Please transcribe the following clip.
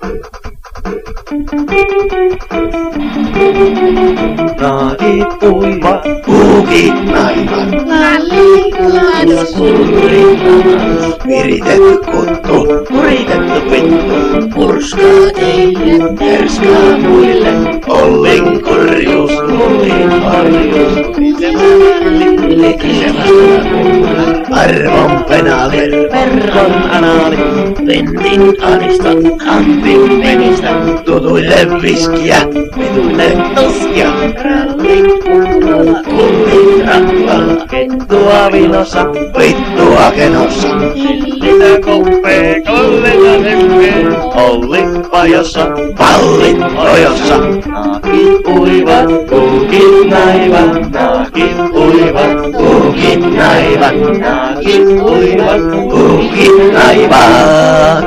Naakit uivat, puukit naivat. Jos kurinaan, viritetty kuttu, kuritettu pittu. Purskaa teille, perskaa muille, Ollin korjuus, Ollin harjuus. Arvon penaali, verkon anaali, pentin anista, antin penistä, tutuille viskiä, vituille toskia, rallin kunnalla, kullin rallalla, kettua vinossa, vittua kenossa, hillitä koppee, kollita hemmeen, Ollin pajossa, pallit ojossa, naakit uivat, puukit naivat, naakit uivat, puukit naivat, naakit uivat, puukit naivat.